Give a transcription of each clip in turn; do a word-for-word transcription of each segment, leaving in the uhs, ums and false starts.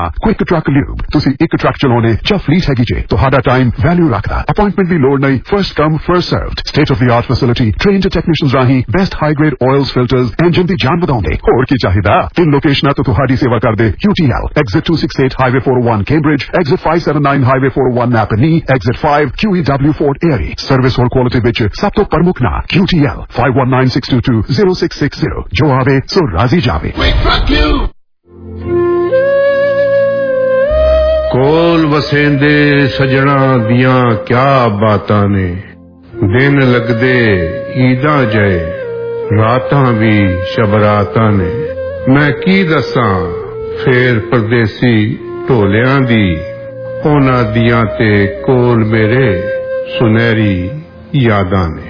Quick truck lube तुसी एक truck चलाने ਜਾਂ ਫਲੀਟ ਹੈਗੀ ਜੇ ਤੁਹਾਡਾ ਟਾਈਮ ਵੈਲਿਊ ਰੱਖਦਾ ਅਪਾਇੰਟਮੈਂਟ ਦੀ ਲੋੜ ਨਹੀਂ first come first served state of the art facility trained technicians ਰਾਹੀਂ best high grade oils filters engine ਦੀ ਜਾਨ ਵਧਾਉਂਦੇ ਹੋਰ ਕੀ ਚਾਹੀਦਾ ਤਿੰਨ ਲੋਕੇਸ਼ਨਾਂ ਤੋਂ ਤੁਹਾਡੀ ਸੇਵਾ ਕਰਦੇ Q T L exit two sixty-eight highway four oh one Cambridge exit five seventy-nine highway four oh one Napanee exit five Q E W Fort Erie service ਹੋਰ ਕੁਆਲਿਟੀ ਵਿੱਚ ਸਭ ਤੋਂ ਪ੍ਰਮੁੱਖ ਨਾਂ Q T L five one nine six two two zero six six zero ਜੋ ਆਵੇ ਸੋ ਰਾਜ਼ੀ ਜਾਵੇ ਕੋਲ ਵਸੇਂਦੇ ਸਜਣਾ ਦੀਆਂ ਕਿਆ ਬਾਤਾਂ ਨੇ ਦਿਨ ਲੱਗਦੇ ਈਦਾਂ ਜਏ ਰਾਤਾਂ ਵੀ ਸ਼ਬਰਾਤਾਂ ਨੇ ਮੈਂ ਕੀ ਦੱਸਾਂ ਫੇਰ ਪਰਦੇਸੀ ਢੋਲਿਆਂ ਦੀ ਉਹਨਾਂ ਦੀਆਂ ਤੇ ਕੋਲ ਮੇਰੇ ਸੁਨਹਿਰੀ ਯਾਦਾਂ ਨੇ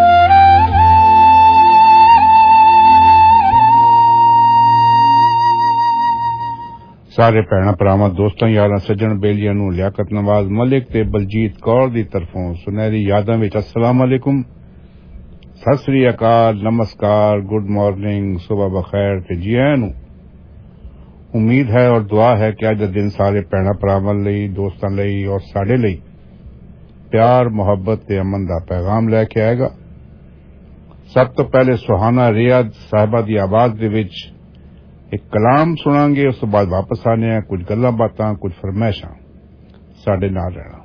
ਸਾਰੇ ਭੈਣਾਂ ਭਰਾਵਾਂ ਦੋਸਤਾਂ ਯਾਰਾਂ ਸੱਜਣ ਬੇਲੀਆਂ ਨੂੰ ਲਿਆਕਤ ਨਵਾਜ਼ ਮਲਿਕ ਤੇ ਬਲਜੀਤ ਕੌਰ ਦੀ ਤਰਫੋਂ ਸੁਨਹਿਰੀ ਯਾਦਾਂ ਵਿੱਚ अस्सलाम वालेकुम ਸਤਿ ਸ੍ਰੀ ਅਕਾਲ ਨਮਸਕਾਰ ਗੁੱਡ ਮਾਰਨਿੰਗ ਸੁਬਹ ਬਖੈਰ ਤੇ ਜੀ ਆਇਆਂ ਨੂੰ ਉਮੀਦ ਹੈ ਔਰ ਦੁਆ ਹੈ ਕਿ ਅੱਜ ਦਾ ਦਿਨ ਸਾਰੇ ਭੈਣਾਂ ਭਰਾਵਾਂ ਲਈ ਦੋਸਤਾਂ ਲਈ ਔਰ ਸਾਡੇ ਲਈ ਪਿਆਰ ਮੁਹੱਬਤ ਤੇ ਅਮਨ ਦਾ ਪੈਗਾਮ ਲੈ ਕੇ ਆਏਗਾ ਸਭ ਤੋਂ ਪਹਿਲੇ ਸੁਹਾਨਾ ਰਿਆਦ ਸਾਹਿਬਾ ਦੀ ਆਵਾਜ਼ ਦੇ ਵਿੱਚ एक कलाम सुनांगे उस तो बाद वापस आने हैं कुछ गल्लां बातां कुछ फरमाइशां साडे नाल रहना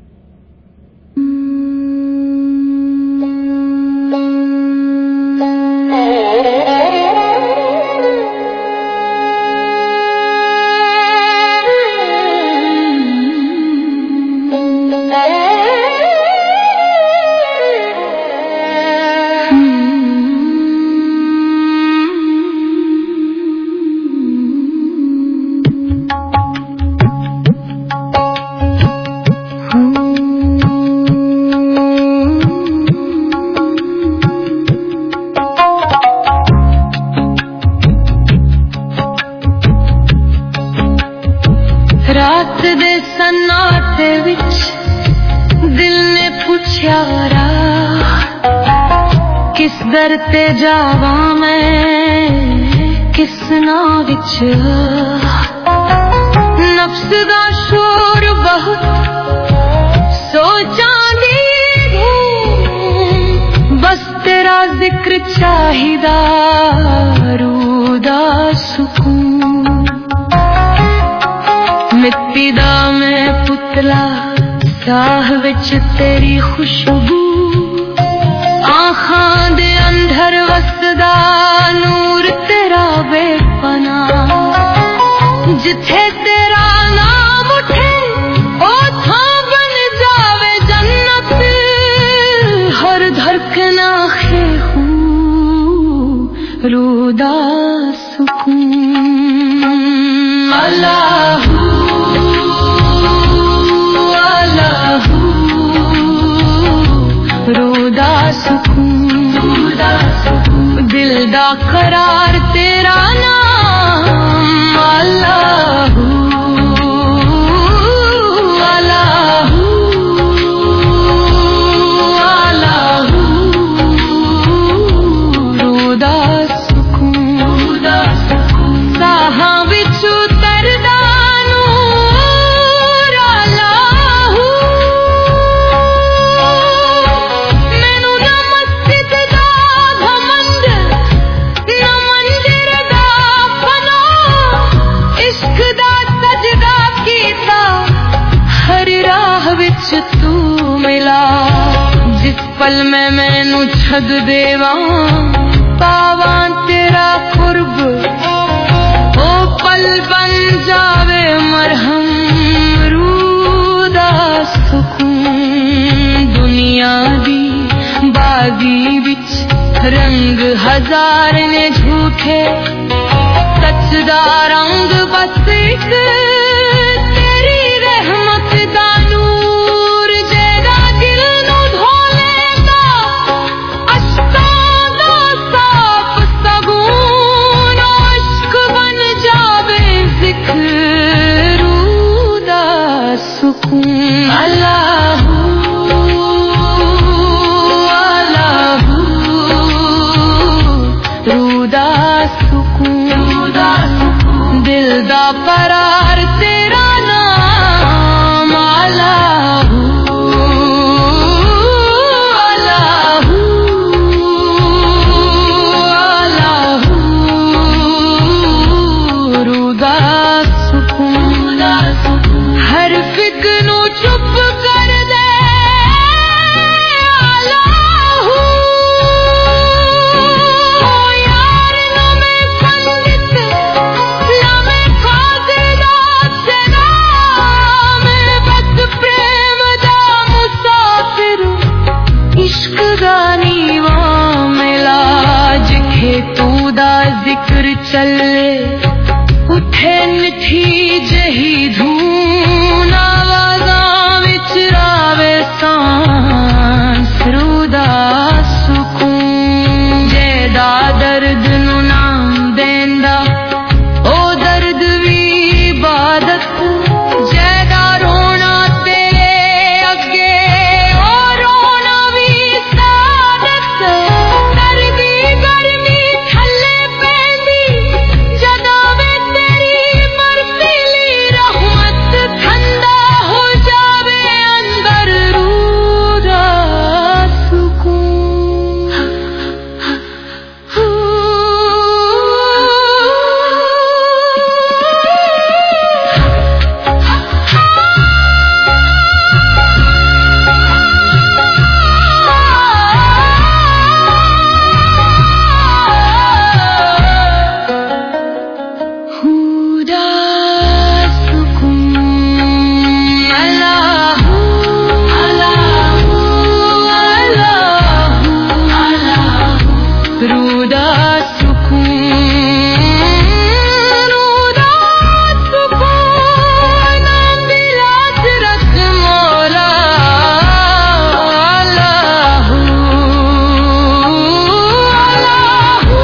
ते जावा मैं किस ना विच नफ्स दा शोर बहुत सोचां दी बस तेरा जिक्र चाहिदा रूह दा सुकून मिट्टी दा मैं पुतला साह विच तेरी खुशबू आखां दे अंधर वसदा नूर तेरा बेपना जिथे तेरा नाम उठे ओ थां बन जावे जन्नत हर धड़कना खे हूँ रूदा सुकून अल्लाहू अल्लाहू रूदा सुकून दिल दा करार तेरा नाम अल्लाहू अल्लाहू अल्लाहू रूदा सुकून साहां विच उतरदा नूर अल्लाहू मैनू ना मस्जिद दा घमंड ना मंदिर दा फना इश्क दा सजदा कीता हर राह विच तू मिला जिस पल मैं मैनू छद देवां पावां तेरा कुर्ब ओ पल बन जावे मरहम रूह दा सुकून दुनिया दी बाजी विच रंग हजार ने झूठे सच दा रंग बस एक तेरी रहमत दा नूर जेदा दिल नू धो लेंदा अश्कां दा साफ सगून इश्क बन जावे जिक्र रूह दा सुकून अल्लाहू अल्लाहू रूह दा सुकून दिल दा करार सुकून हर फिक्र नू चुप कर दे अल्लाहू यार ना मैं पंडित ना मैं खातिरदार सेना मैं बस प्रेम दा मुसाफिर इश्क दा नीवा मिला जिथे तू दा जिक्र चले उठे निठी जही धून आवाज़ां विच रावे सांस रूदा सुकून जेदा दर्द नू नाम देंदा ओ दर्द भी इबादत जेदा रोना तेरे अगे ओ रोना भी सादत सर्दी गर्मी थल्ले पैंदी जदा वे तेरी बरसीली रहमत ठंडा हो जावे अंदर रूदा सुकून हुदा सुकून अल्लाहू अल्लाहू अल्लाहू अल्लाहू रूदा सुकून रूदा सुकून बिलाज रख मौला अल्लाहू अल्लाहू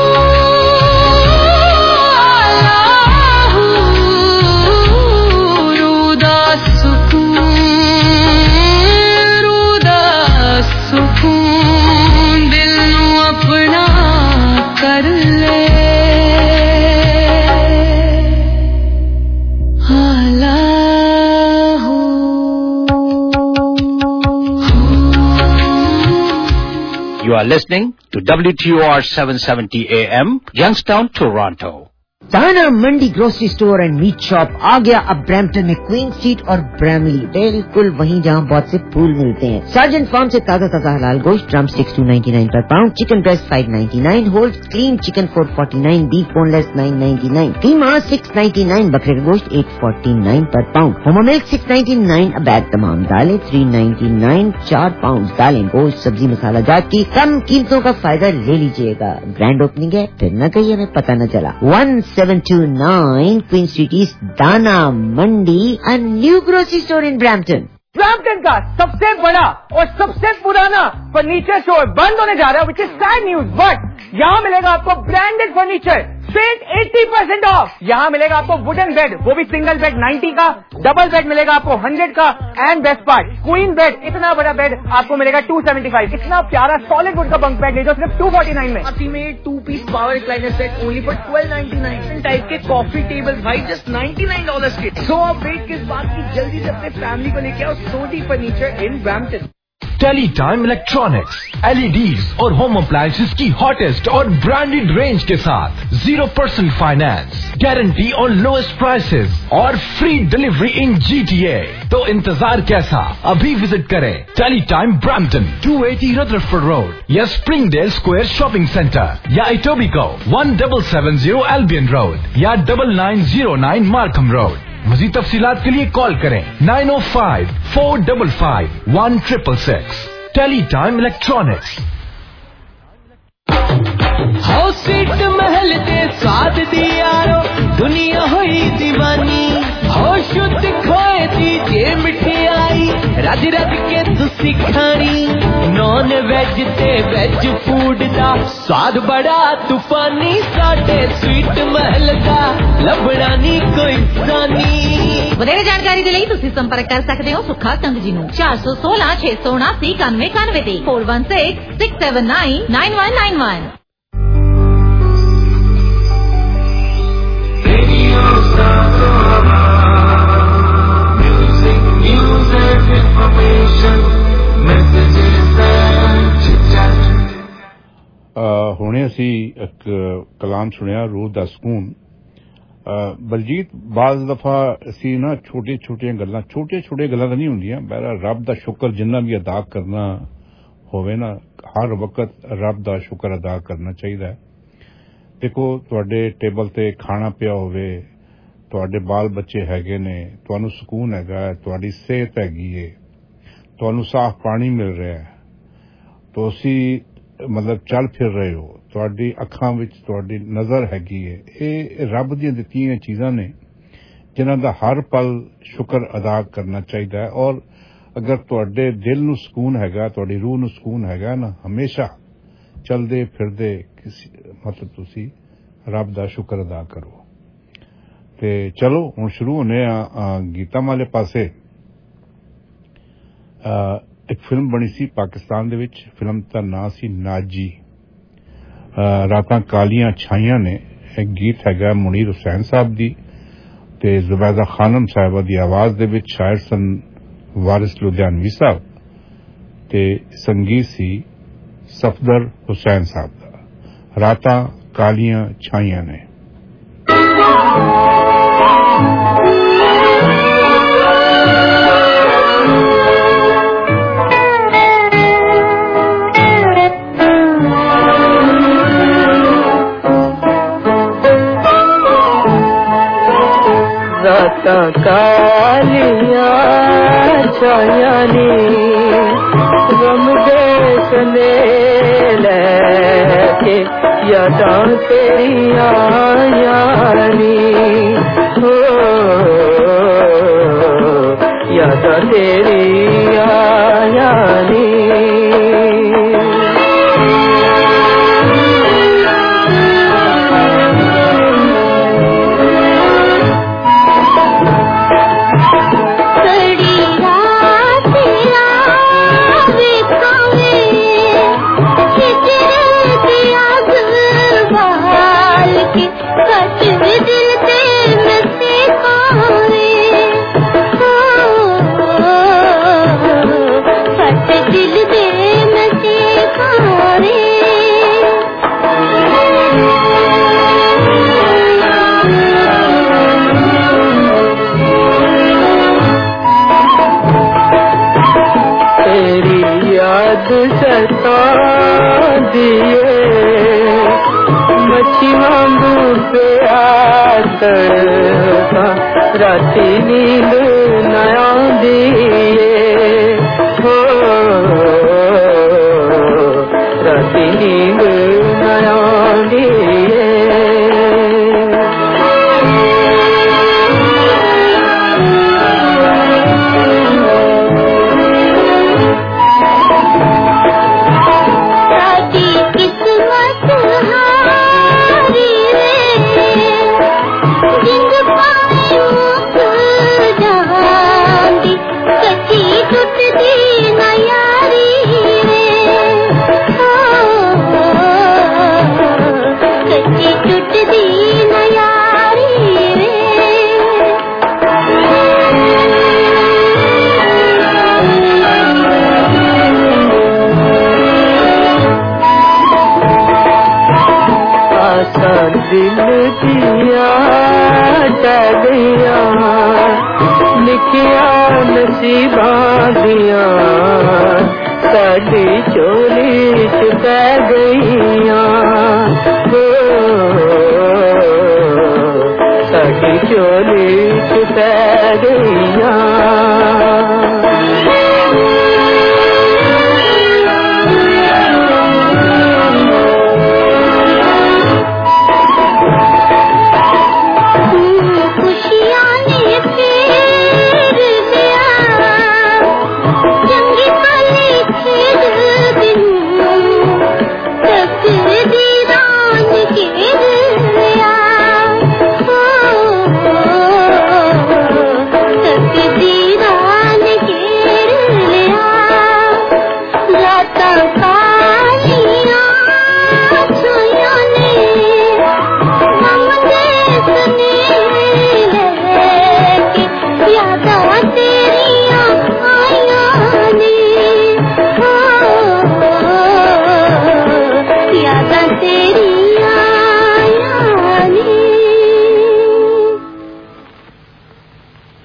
रूदा सुकून रूदा सुकून दिल नू अपना कर ले Allahu You are listening to W T O R seven seventy A M, Youngstown, Toronto. Dana Mandi grocery store and meat shop आ गया अब ब्रैम्पटन में क्वीन स्ट्रीट और ब्रैमली बिल्कुल वहीं जहां बहुत से फूल मिलते हैं। सार्जेंट फार्म से ताजा ताजा हलाल गोश्त drum sticks two ninety nine per pound, chicken breast five ninety nine, whole clean chicken four forty nine, beef boneless nine ninety nine, कीमा सिक्स नाइन्टी नाइन, बकरे का गोश्त eight forty nine per pound, homo milk six ninety nine a bag, तमाम दालें three ninety nine चार pound दालें, गोश्त सब्जी मसाला जात की कम कीमतों का फायदा ले लीजिएगा। ग्रैंड ओपनिंग है फिर न कहिए हमें पता न चला। One seven two nine Queen Street East, Dana Mandi, a new grocery store in Brampton. Brampton का सबसे बड़ा और सबसे पुराना फर्नीचर स्टोर बंद होने जा रहा है, which is sad news, but यहाँ मिलेगा आपको ब्रांडेड फर्नीचर स्ट्रेट अस्सी परसेंट ऑफ। यहाँ मिलेगा आपको वुडन बेड, वो भी सिंगल बेड नब्बे का, डबल बेड मिलेगा आपको सौ का, and best part queen bed, इतना बड़ा बेड आपको मिलेगा दो सौ पचहत्तर। इतना प्यारा सॉलिड वुड का बंक बेड ले जाओ सिर्फ दो सौ उनचास में। Ultimate two piece power recliner set only for बारह सौ निन्यानवे। टाइप के कॉफी टेबल भाई जस्ट निन्यानवे डॉलर्स के। सो अब वेट किस बात की, जल्दी से अपने फैमिली को लेके आओ Sodhi furniture in Brampton. Teletime electronics, LEDs और होम अप्लायंसेस की हॉटेस्ट और ब्रांडेड रेंज के साथ जीरो परसेंट फाइनेंस, गारंटी और लोएस्ट प्राइसेस और फ्री डिलीवरी इन जीटीए। तो इंतजार कैसा, अभी विजिट करें Teletime Brampton two eighty Rutherford road या स्प्रिंगडेल स्क्वायर शॉपिंग सेंटर या Etobicoke one double seven zero Albion road या double nine zero nine Markham road. मज़ीद तफसीलात के लिए कॉल करें nine O five four double five one triple six. Teletime electronics. हो सीट महल दे स्वाद दी यारो दुनिया हुई दीवानी, हो शुद्ध खोए दी जे मिठाई रज रज के तुसी खानी, नॉन वेज ते वेज फूड दा स्वाद बड़ा तूफानी, साडे स्वीट महल दा लभड़ा नी कोई सानी। ਵਧੇਰੇ ਜਾਣਕਾਰੀ ਦੇ ਲਈ ਤੁਸੀਂ ਸੰਪਰਕ ਕਰ ਸਕਦੇ ਹੋ ਸੁੱਖਾ ਸੰਘ ਜੀ ਨੂੰ ਚਾਰ ਸੌ ਸੋਲਾਂ ਛੇ ਸੌ ਉਨਾਸੀ ਇਕਾਨਵੇਂ ਇਕਾਨਵੇਂ ਤੇ four one six six seven nine nine one nine one। ਹੁਣੇ ਅਸੀਂ ਇੱਕ ਕਲਾਮ ਸੁਣਿਆ ਰੂਹ ਦਾ ਸਕੂਨ बलजीत बाज़ दफा असी ना छोटी छोटिया गल्लां छोटे छोटे गल्लां नहीं होंदियां बहरहाल रब दा शुक्र जिन्ना भी अदा करना होवे ना हर वक्त रब दा शुक्र अदा करना चाहिए। देखो तुहाडे टेबल ते खाना पिया होवे तुहाडे बाल बच्चे हैगे ने तुहानू सुकून हैगा तुहाडी सेहत हैगी है तुहानू साफ पानी मिल रहा है तो असी मतलब चल फिर रहे हो तुहाडी अखां विच तुहाडी नजर हैगी है ये रब दी दित्तियां चीजां ने जिन्हां दा हर पल शुक्र अदा करना चाहिए है। और अगर तुहाडे दिल नू सुकून हैगा तुहाडी रूह नू सुकून हैगा ना हमेशा चलदे फिरदे किसी मतलब तुसी रब दा शुक्र अदा करो। ते चलो हुण शुरू होने आ गीतां वाले पासे। एक फिल्म बनी सी पाकिस्तान दे विच फिल्म दा नां सी नाजी रातां कालियां छाइयां ने एक गीत हैगा मुनीर हुसैन साहब दी ते जुबैदा खानम साहिबा दी आवाज दे विच शायर सन वारिस लुधियानवी साहब ते संगीत सी सफदर हुसैन साहब दा रातां कालियां छाइयां ने। रातां कालियां छाइयां ने गम दे सने लैके यादां तेरियां यानी हो यादां तेरियां यानी राती नींद नया दिए हो राती नींद नया दिए दिल दिया टलिया लिखिया नसीबा दिया साडी चोली च पै गईया हो साडी चोली च पै गईया Be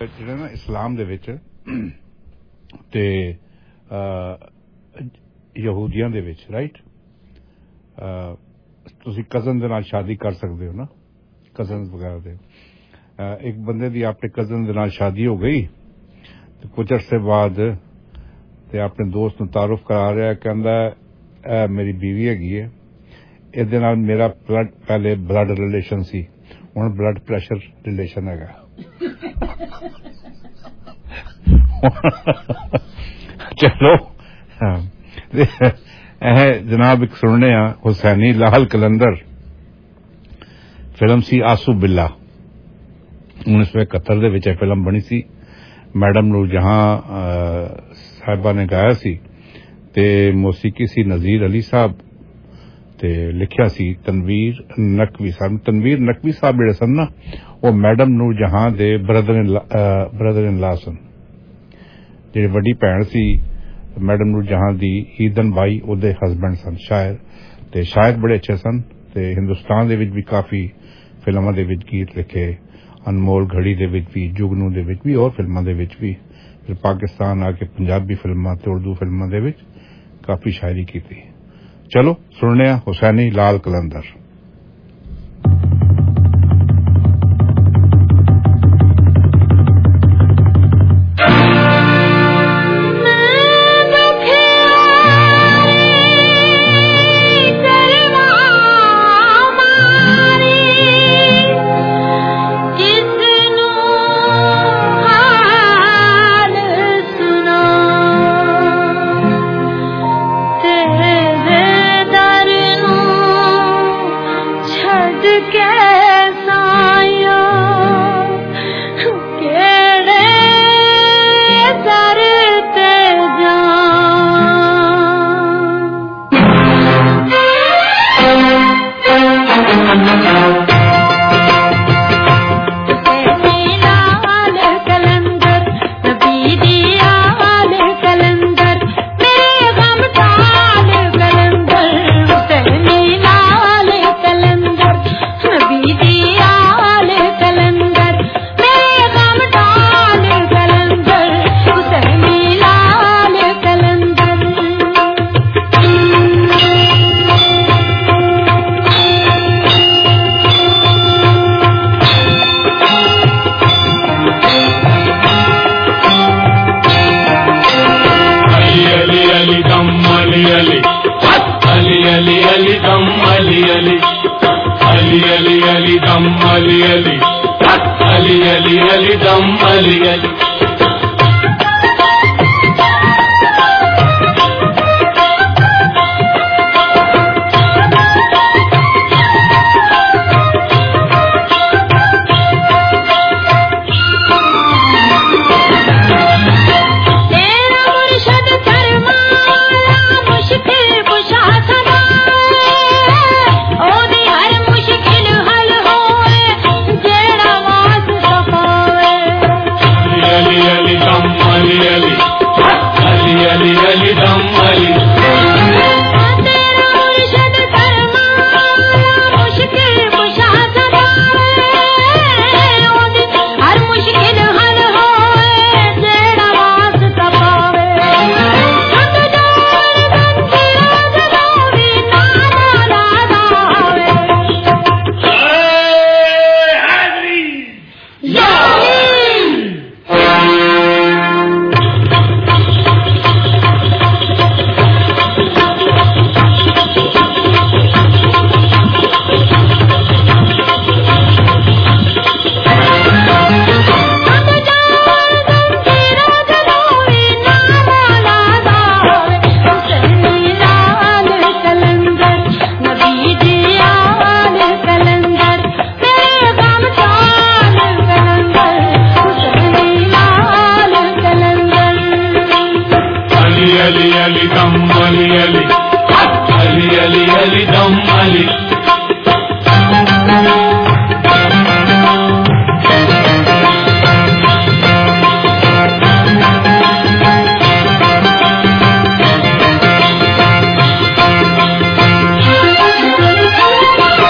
ਜਿਹੜਾ ਨਾ ਇਸਲਾਮ ਦੇ ਵਿੱਚ ਤੇ ਯਹੂਦੀਆਂ ਦੇ ਵਿੱਚ ਰਾਈਟ ਤੁਸੀਂ ਕਜ਼ਨ ਦੇ ਨਾਲ ਸ਼ਾਦੀ ਕਰ ਸਕਦੇ ਹੋ ਨਾ ਕਜ਼ਨਸ ਵਗੈਰਾ ਦੇ ਇੱਕ ਬੰਦੇ ਦੀ ਆਪਣੇ ਕਜ਼ਨ ਦੇ ਨਾਲ ਸ਼ਾਦੀ ਹੋ ਗਈ ਤੇ ਕੁਝ ਅਰਸੇ ਬਾਅਦ ਤੇ ਆਪਣੇ ਦੋਸਤ ਨੂੰ ਤਾਰਫ ਕਰਾ ਰਿਹਾ ਕਹਿੰਦਾ ਇਹ ਮੇਰੀ ਬੀਵੀ ਹੈਗੀ ਹੈ ਇਹਦੇ ਨਾਲ ਮੇਰਾ ਬਲੱਡ ਪਹਿਲੇ ਬਲੱਡ ਰਿਲੇਸ਼ਨ ਸੀ ਹੁਣ ਬਲੱਡ ਪ੍ਰੈਸ਼ਰ ਰਿਲੇਸ਼ਨ ਹੈਗਾ ਚਲੋ ਇਹ ਜਨਾਬ ਇੱਕ ਸੁਣਨੇ ਆ ਹੁਸੈਨੀ ਲਾਲ ਕਲੰਦਰ ਫਿਲਮ ਸੀ ਆਸੂ ਬਿੱਲਾ उन्नीस सौ इकहत्तर ਦੇ ਵਿੱਚ ਇਹ ਫਿਲਮ ਬਣੀ ਸੀ ਮੈਡਮ ਨੂਰ ਜਹਾਂ ਸਾਹਿਬਾ ਨੇ ਗਾਇਆ ਸੀ ਤੇ ਮੌਸੀਕੀ ਸੀ ਨਜ਼ੀਰ ਅਲੀ ਸਾਹਿਬ ਤੇ ਲਿਖਿਆ ਸੀ ਤਨਵੀਰ ਨਕਵੀ ਸਾਹਿਬ ਤਨਵੀਰ ਨਕਵੀ ਸਾਹਿਬ ਜਿਹੜੇ ਸਨ ਨਾ ਉਹ ਮੈਡਮ ਨੂਰ ਜਹਾਂ ਦੇ ਬ੍ਰਦਰ ਬ੍ਰਦਰ ਇਨ ਲਾ ਸਨ ਜਿਹੜੇ ਵੱਡੀ ਭੈਣ ਸੀ ਮੈਡਮ ਨੂਰ ਜਹਾਂ ਦੀ ਈਦਨ ਬਾਈ ਉਹਦੇ ਹਸਬੈਂਡ ਸਨ ਸ਼ਾਇਰ ਤੇ ਸ਼ਾਇਰ ਬੜੇ ਅੱਛੇ ਸਨ ਤੇ ਹਿੰਦੁਸਤਾਨ ਦੇ ਵਿੱਚ ਵੀ ਕਾਫੀ ਫਿਲਮਾਂ ਦੇ ਵਿੱਚ ਗੀਤ ਲਿਖੇ ਅਨਮੋਲ ਘੜੀ ਦੇ ਵਿੱਚ ਵੀ ਜੁਗਨੂ ਦੇ ਵਿੱਚ ਵੀ ਹੋਰ ਫਿਲਮਾਂ ਦੇ ਵਿੱਚ ਵੀ ਫਿਰ ਪਾਕਿਸਤਾਨ ਆ ਕੇ ਪੰਜਾਬੀ ਫਿਲਮਾਂ ਤੇ ਉਰਦੂ ਫਿਲਮਾਂ ਦੇ ਵਿੱਚ ਕਾਫੀ ਸ਼ਾਇਰੀ ਕੀਤੀ ਚਲੋ ਸੁਣਨੇ ਆ ਹੁਸੈਨੀ ਲਾਲ ਕਲੰਦਰ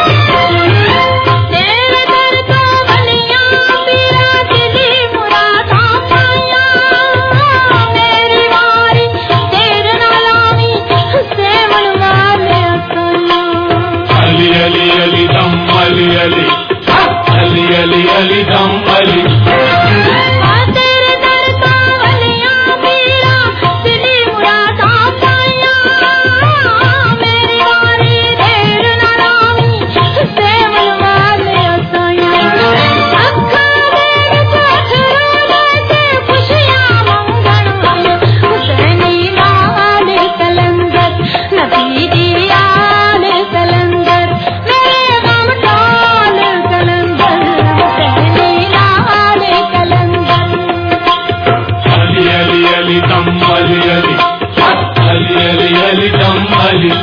मुराद अली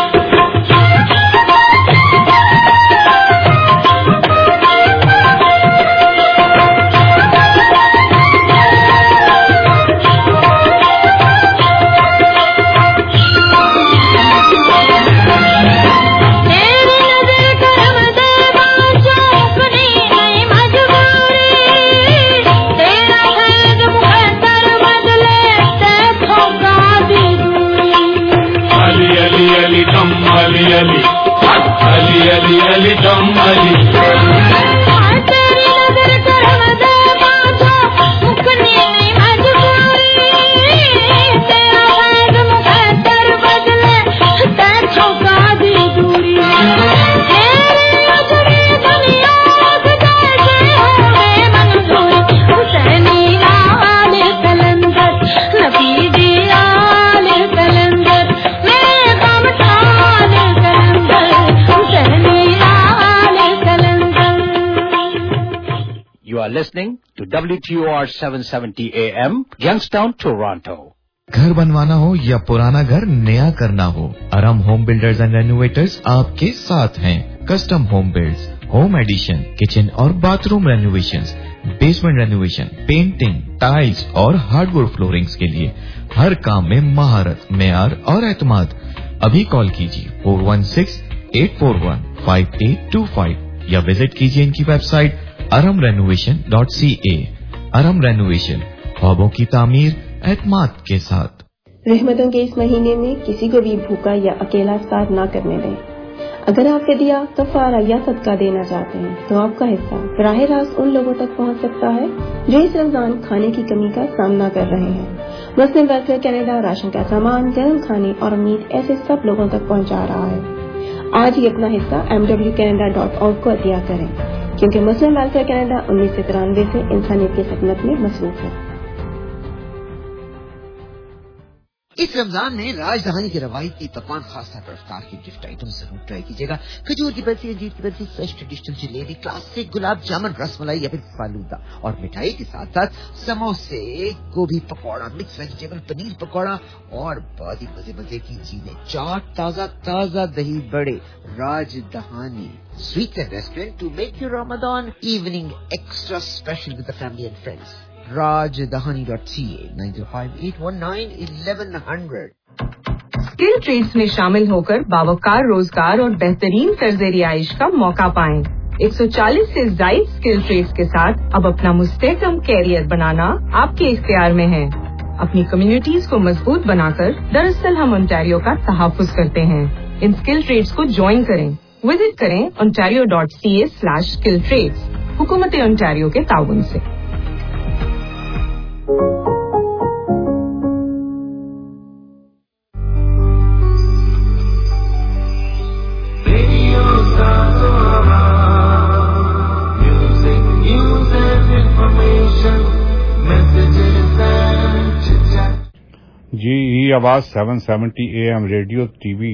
अली अली अली अली अली दम Ali Listening to W T O R seven seventy A M, Youngstown, Toronto. घर बनवाना हो या पुराना घर नया करना हो, Aram home builders and renovators आपके साथ हैं। Custom home builds, home addition, kitchen और bathroom renovations, basement renovation, painting, tiles और हार्डवुड फ्लोरिंग्स के लिए हर काम में महारत, मेयार और एतमाद। अभी कॉल कीजिए four one six eight four one five eight two five या विजिट कीजिए इनकी website Aram renovation dot C A. Aram renovation, ख्वाबों की तामीर एतमाद के साथ। रहमतों के इस महीने में किसी को भी भूखा या अकेला इफ्तार ना करने दें। अगर आप फिदिया, कफारा या सदका देना चाहते हैं तो आपका हिस्सा बराह रास्त उन लोगों तक पहुंच सकता है जो इस रमजान खाने की कमी का सामना कर रहे हैं। मुस्लिम वेलफेयर कनाडा राशन का सामान, गर्म खाने और मीट ऐसे सब लोगों तक पहुंचा रहा है। आज ही अपना हिस्सा M W Canada dot org को अतिया करें, क्योंकि मुस्लिम वेलफेयर कनाडा उन्नीस सौ तिरानवे से इंसानियत की खिदमत में मसरूफ है। इस रमजान में राजधानी के रवायती पकवान खासतौर पर इफ्तार की गिफ्ट आइटम जरूर ट्राई कीजिएगा। खजूर की बर्फी, अंजीर की barfi, fresh traditional jalebi, classic gulab jamun, rasmalai या फिर फालूदा, और मिठाई के साथ साथ समोसे, गोभी पकौड़ा, मिक्स वेजिटेबल, पनीर पकौड़ा और बहुत ही मजे मजे की चीजें, चाट, ताजा ताजा दही बड़े। Rajdhani sweets and restaurant to make your Ramzan evening extra special with the family and friends. Rajdhani dot C A nine zero five eight one nine eleven hundred. Skill trades में शामिल होकर बावकार रोजगार और बेहतरीन तर्ज़े रिहाइश का मौका पाएं। एक सौ चालीस से ज्यादा स्किल ट्रेड्स के साथ अब अपना मुस्तहकम कैरियर बनाना आपके इख्तियार में है। अपनी कम्युनिटीज को मजबूत बनाकर दरअसल हम ओंटारियो का तहफ़्फ़ुज़ करते हैं। इन स्किल ट्रेड्स को ज्वाइन करें। विजिट करें Ontario dot C A slash skill trades, हुकूमत ओंटारियो के ताउन से। जी ये आवाज seven seventy A M radio TV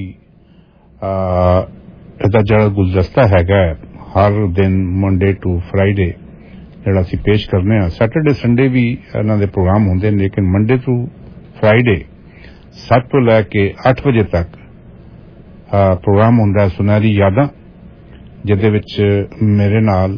ਇਹਦਾ ਜਿਹੜਾ ਗੁਲਦਸਤਾ ਹੈਗਾ ਹਰ ਦਿਨ ਮੰਡੇ ਟੂ ਫਰਾਈਡੇ ਜਿਹੜਾ ਅਸੀਂ ਪੇਸ਼ ਕਰਨੇ ਆ। ਸੈਟਰਡੇ ਸੰਡੇ ਵੀ ਇਹਨਾਂ ਦੇ ਪ੍ਰੋਗਰਾਮ ਹੁੰਦੇ ਨੇ, ਲੇਕਿਨ ਮੰਡੇ ਟੂ ਫਰਾਈਡੇ ਸੱਤ ਤੋਂ ਲੈ ਕੇ ਅੱਠ ਵਜੇ ਤੱਕ ਪ੍ਰੋਗਰਾਮ ਹੁੰਦਾ ਸੁਨਹਿਰੀ ਯਾਦਾਂ, ਜਿਹਦੇ ਵਿੱਚ ਮੇਰੇ ਨਾਲ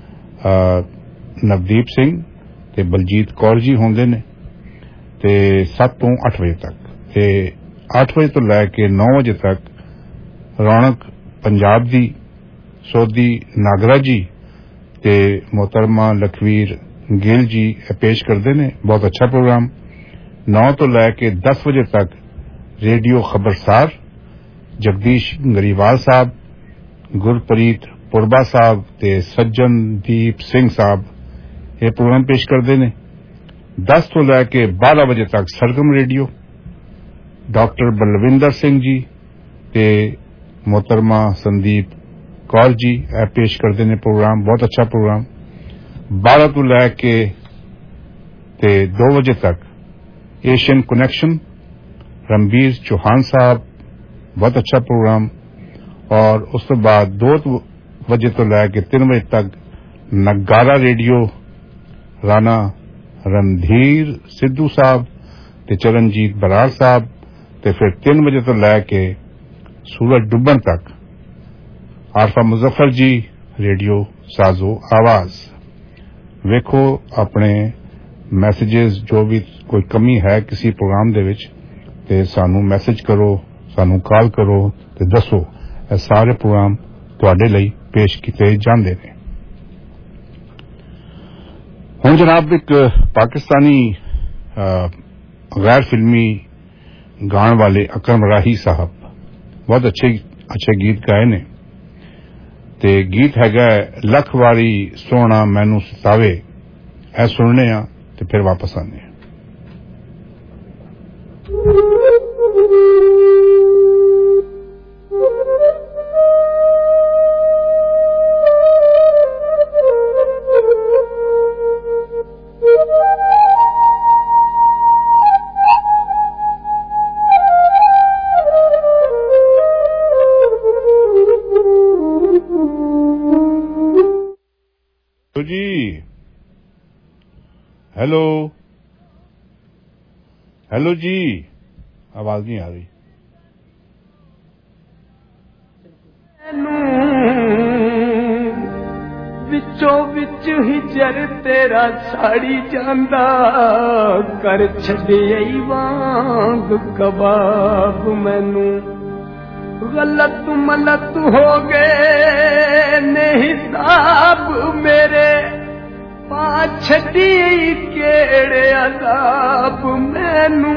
ਨਵਦੀਪ ਸਿੰਘ ਤੇ ਬਲਜੀਤ ਕੌਰ ਜੀ ਹੁੰਦੇ ਨੇ, ਤੇ ਸੱਤ ਤੋਂ ਅੱਠ ਵਜੇ ਤੱਕ, ਤੇ ਅੱਠ ਵਜੇ ਤੋਂ ਲੈ ਕੇ ਨੌ ਵਜੇ ਤੱਕ रौनक पंजाब दी सोधी नागरा जी ते मोहतरमा लखवीर गिल जी पेश करते ने। बहुत अच्छा प्रोग्राम। नौ तो लैके दस बजे तक रेडियो खबरसार जगदीश गरीवाल साहब, गुरप्रीत पुरबा साहब ते सज्जनदीप सिंह साहब ये प्रोग्राम पेश करते ने। दस तो लैके बारह बजे तक सरगम रेडियो डॉक्टर बलविंदर सिंह जी ते मोहतरमा संदीप कौर जी पेश करते हैं प्रोग्राम। बहुत अच्छा प्रोग्राम। बारह तो लैके ते दो बजे तक एशियन कनेक्शन रणबीर चौहान साहब, बहुत अच्छा प्रोग्राम। और उस तो बाद दो बजे तो लैके तीन बजे तक नगारा रेडियो राणा रणधीर सिद्धू साहब ते चरणजीत बराड़ साहब, ते फिर तीन बजे तो लैके सूरज डुबन तक आरफा मुजफ्फर जी रेडियो साजो आवाज। वेखो अपने मैसेजेस जो भी कोई कमी है किसी प्रोग्राम दे विच ते सानू मैसेज करो, सानू कॉल करो ते दसो। ये सारे प्रोग्राम तुहाडे लई पेश कीते जांदे ने। हुण जनाब एक पाकिस्तानी गैर फिल्मी गाने वाले अकरम राही साहब बहुत अच्छे अच्छे गीत गाए ने ते गीत हैगा लख वारी सोहना मैनू सतावे। ऐ सुनने आ ते फिर वापस आने। जी हेलो हेलो जी, आवाज नहीं आ रही। विचों विच हिजर तेरा साड़ी जांदा कर छड़ियई वांग कबाब मैनू गलत मलत हो गए ने हिसाब मेरे पाछड़ी केड़े अदाब मैनू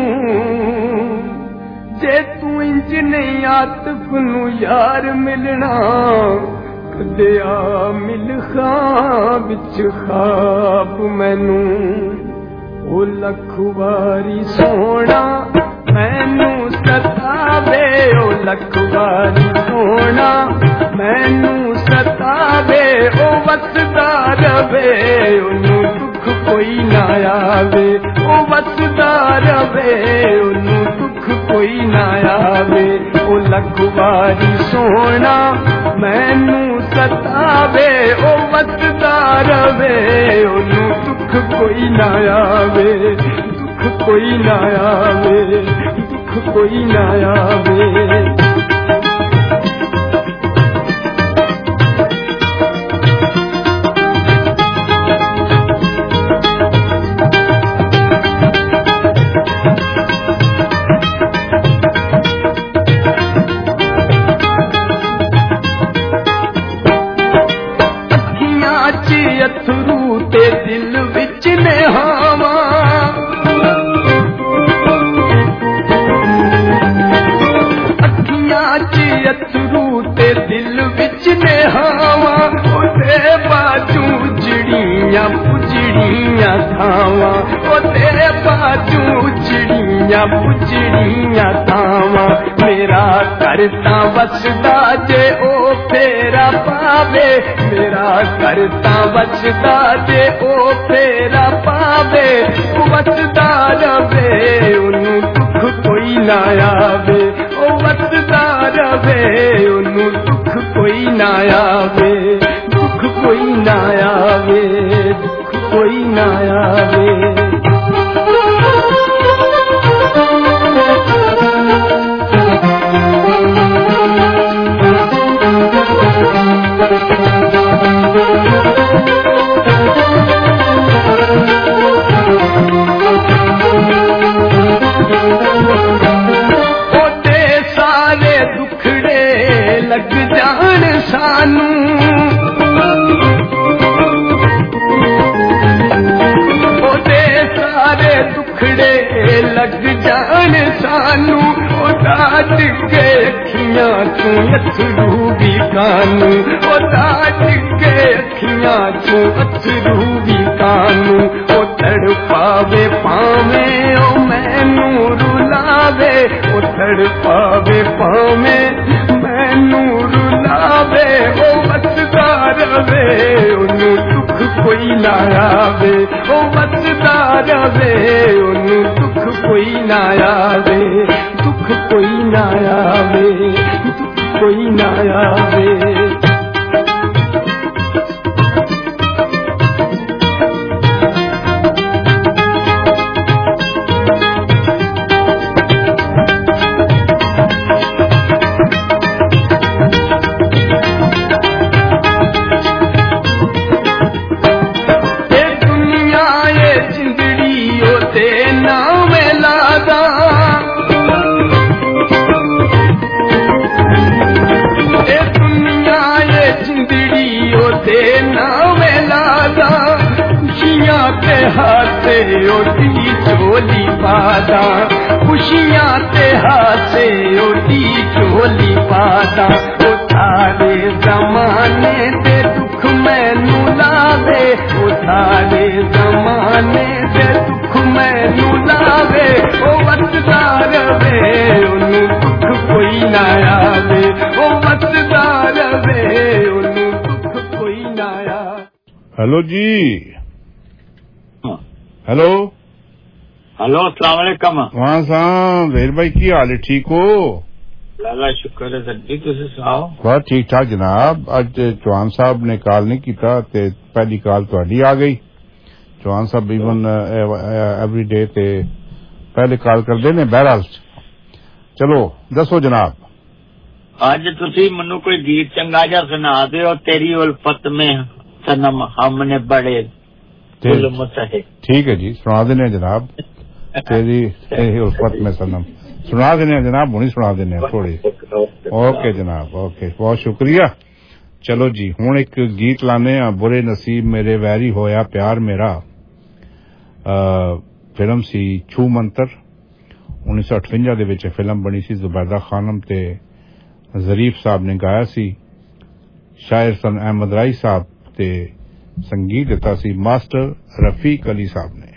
जे तू इंज नहीं आतिफ नू यार मिलना कदिया मिल खां विच खाब मैनू ओ लख वारी सोना मैनू सतावे ओ लख वारी सोना मैनू सतावे ओ वसदा रवे ओनू दुख कोई ना आवे ओ वसदा रवे ओनू दुख कोई ना आवे ओ लख वारी सोना मैनू सतावे ओ वसदा रवे ओनू दुख कोई ना आवे दुख कोई ना आवे दुख कोई ना आवे। अथरू ते दिल विच ने हावा अखियां च अथरू ते दिल विच ने हावा ओते बाजू चिड़ियां पुजड़ियां थावा ओते बाजू चिड़ियां पुजड़ियां थावा मेरा करता वसदा जे ओ फेरा पावे मेरा करता वसदा जे ओ फेरा पावे वसदा रवे ओनू दुख कोई ना आवे ओ वसदा रवे ओनू दुख कोई ना आवे दुख कोई ना आवे दुख कोई ना आवे। ओते सारे दुखड़े लग जान सानू ओते सारे दुखड़े लग जान सानू ओ डाट के अखियां तू अथरू भी कानू ओ डाट के अखियां तू अथरू भी कानू ओ तड़पावे पावे ओ मैनू रुलावे ओ तड़पावे पावे मैनू रुलावे ओ वसदा रवे ओनू दुख कोई ना आवे ओ वसदा रवे ओनू दुख कोई ना आवे दुख कोई ना आवे दुख कोई ना आवे। जिंदड़ी ओते नाम लादा ए दुनिया ये जिंदड़ी ओते नाम लादा खुशियां ते हाथे ओटी चोली पादा खुशियां ते हाथे ओटी चोली पादा ओ थारे जमाने दे दुख मैनू लावे ओ थारे जमाने दे दुख मैनू लावे ओ वसदा रवे ओनू दुख कोई ना आवे ओ वसदा रवे ओनू दुख कोई ना आवे। हेलो जी, हेलो हेलो अस्सलाम वालेकुम। वहाँ साहब वेर भाई की हाल है, ठीक हो? लाला शुक्र है सर जी, तुसी सुनाओ? बहुत ठीक ठाक जनाब। अज चौहान साहब ने कॉल नहीं किया ते पहली कॉल तुहाडी आ गई। चौहान साहब इवन एवरी डे ते पहले कॉल करते ने। बहरहाल चलो दसो जनाब। अज तुसी मनु कोई गीत चंगा जा सुना दो। तेरी उल्फत में सनम हमने बड़े गुल मुतहे। ठीक है जी, सुना देने जनाब। तेरी तेरी उल्फत में सनम सुना देने जनाब, हुणी सुना देने थोड़ी। ओके जनाब, ओके, बहुत शुक्रिया। चलो जी हुण एक गीत लाने आ, बुरे नसीब मेरे वैरी होया प्यार मेरा। फिल्म सी छू मंतर, उन्नीस सौ अठवंजा दे विच फिल्म बनी सी। जुबैदा खानम ते जरीफ साहब ने गाया सी। शायर सन अहमद राई साहब ते संगीत दिता सी मास्टर रफीक अली साहब ने।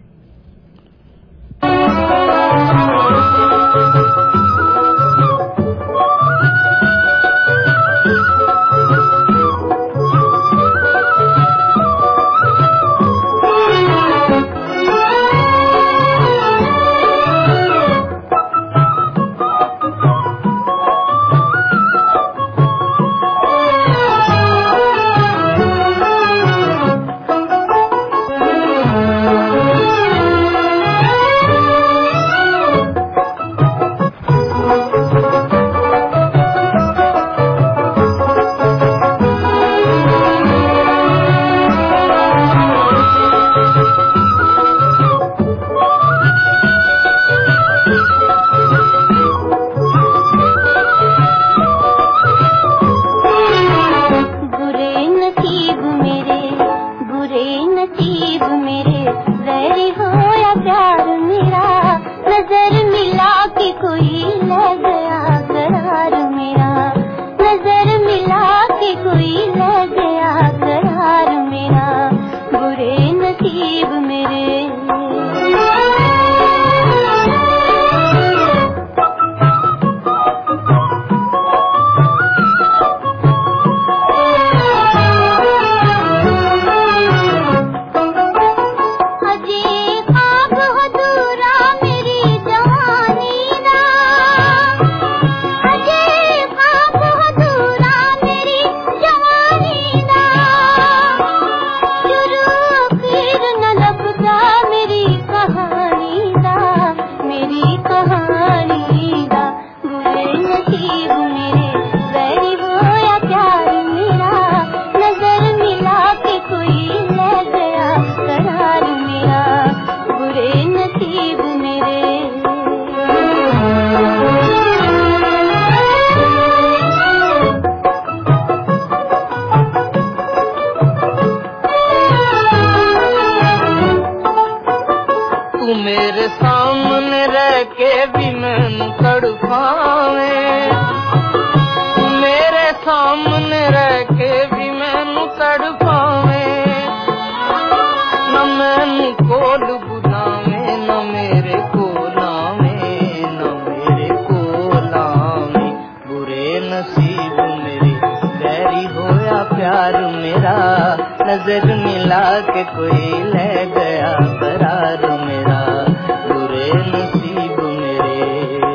नजर मिला के कोई ले गया करार मेरा, बुरे नसीब मेरे।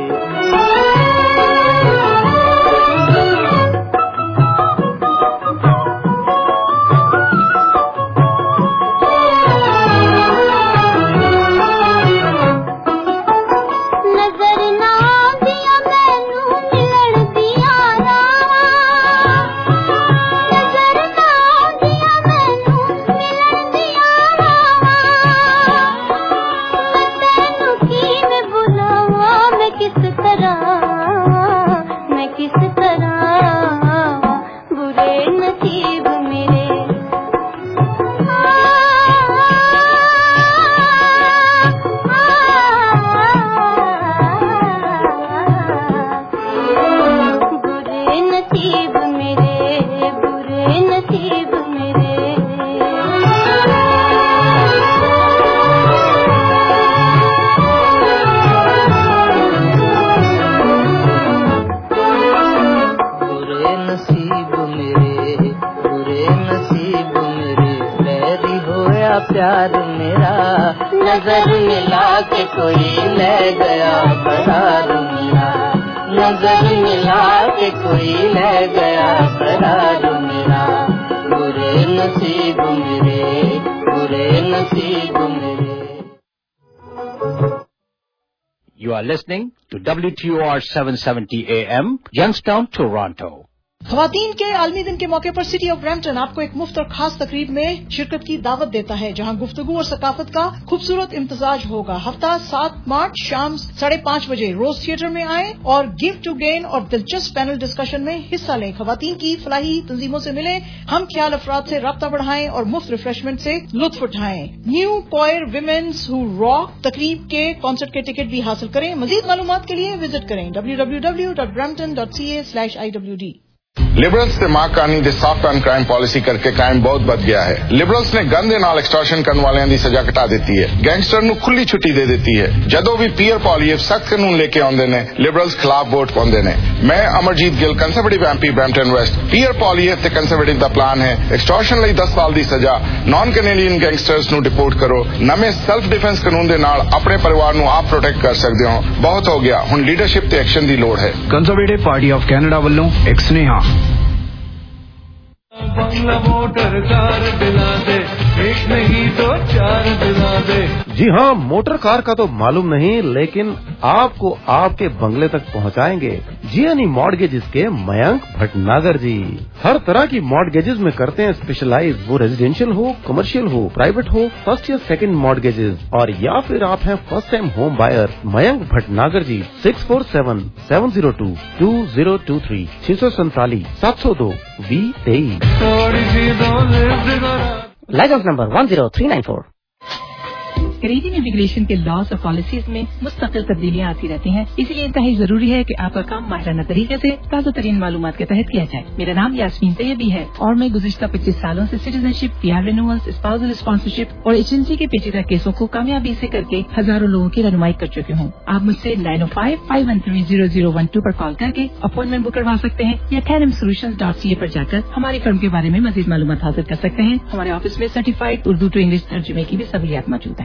नजर ना दिया मैनू मिलन दिया रावा, नजर ना दिया मैनू मिलन दिया रावा, प्यार मेरा, नजर मिला के कोई ले गया करार मेरा, नजर मिला के कोई ले गया करार मेरा, बुरे नसीब मेरे, बुरे नसीब मेरे। You are listening to W T O R seven seventy A M, Youngstown, Toronto. ख़वातीन के आलमी दिन के मौके पर सिटी ऑफ ब्रैम्पटन आपको एक मुफ्त और खास तकरीब में शिरकत की दावत देता है, जहां गुफ्तगू और सकाफत का खूबसूरत इम्तजाज होगा। हफ्ता सात मार्च शाम साढ़े पाँच बजे रोज थिएटर में आए और गिव टू गेन और दिलचस्प पैनल डिस्कशन में हिस्सा लें। ख़वातीन की फलाही तंजीमों से मिले, हम ख्याल अफराद से राब्ता बढ़ाएं और मुफ्त रिफ्रेशमेंट से लुत्फ उठाएं। New power women's who rock तकरीब के कॉन्सर्ट के टिकट भी हासिल करें। मजीद मालूमात के लिए विजिट करें W W W dot Brampton dot C A slash I W D. Liberals ते मां कानी दे सॉफ्ट ऑन क्राइम पॉलिसी करके क्राइम बहुत बढ़ गया है। लिबरल्स ने गन दे नाल एक्सटॉर्शन करने वालियां दी सजा घटा देती है, गैंगस्टर नु खुली छुट्टी दे देती है। जदों भी पीयर पॉलीएफ सख्त कानून लेके आउंदे ने, लिबरल्स खिलाफ वोट पाउंदे ने। मैं Amarjit Gill conservative MP Brampton West. Pierre Poilievre ते कंजरवेटिव दा प्लान है एक्सटॉर्शन लई दस साल दी सजा, नॉन कैनेडियन गैंगस्टर्स नु डिपोर्ट करो, नਵੇਂ सेल्फ डिफेंस कानून दे नाल अपने परिवार नु आप प्रोटेक्ट कर सकदे हो। बहुत हो गया, हुण लीडरशिप ते एक्शन दी लोड़ है। कंजरवेटिव पार्टी ऑफ कैनेडा वालों एक स्नेहा। बंगला मोटर कार दिला दे, एक नहीं तो चार दिला दे। जी हाँ, मोटर कार का तो मालूम नहीं, लेकिन आपको आपके बंगले तक पहुँचाएंगे जीएनई मॉर्गेजेस के मयंक भटनागर जी। हर तरह की मॉर्गेजेस में करते हैं स्पेशलाइज, वो रेजिडेंशियल हो, कमर्शियल हो, प्राइवेट हो, फर्स्ट या सेकंड मॉर्गेजेस, और या फिर आप हैं first time home buyer. Mayank Bhatnagar ji six four seven seven zero two two zero two three छह सौ सैतालीस सात सौ दो वी तेईस। Licence number one zero three nine four. Canadian immigration के लॉस और पॉलिसीज में मुस्तकिल तब्दीलियां आती रहती हैं, इसलिए इंतहाई जरूरी है कि आपका काम माहिराना तरीके से ताज़ा तरीन मालूमात के तहत किया जाए। मेरा नाम यास्मीन तैयबी है और मैं गुज़िश्ता पच्चीस सालों से citizenship, PR renewals, spousal sponsorship और एजेंसी के पेचीदा केसों को कामयाबी से करके हजारों लोगों की रहनुमाई कर चुकी हूँ। आप मुझसे nine O five five one three zero zero one two पर कॉल करके अपॉइंटमेंट बुक करवा सकते हैं या कैनम सोल्यूशंस डॉट सी ए पर जाकर हमारी फर्म के बारे में मजीद मालूमात हासिल कर सकते हैं। हमारे ऑफिस में सर्टिफाइड उर्दू टू इंग्लिश तर्जुमे की भी सहूलियात मौजूद है।